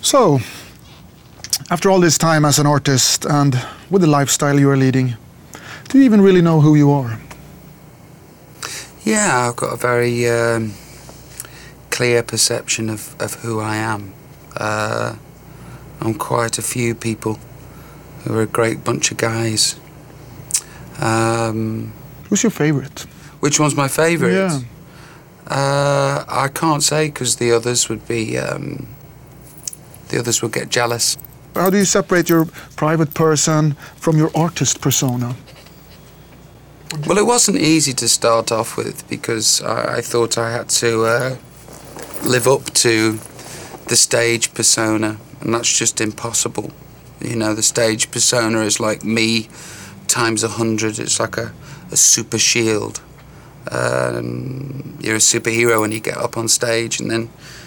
So, after all this time as an artist and with the lifestyle you are leading, do you even really know who you are? Yeah, I've got a very clear perception of who I am. I'm quite a few people who are a great bunch of guys. Who's your favorite? Which one's my favourite? Yeah. I can't say because the others would be. The others would get jealous. How do you separate your private person from your artist persona? Well, it wasn't easy to start off with because I thought I had to live up to the stage persona, and that's just impossible. You know, the stage persona is like me times 100. It's like a super shield. You're a superhero when you get up on stage, and then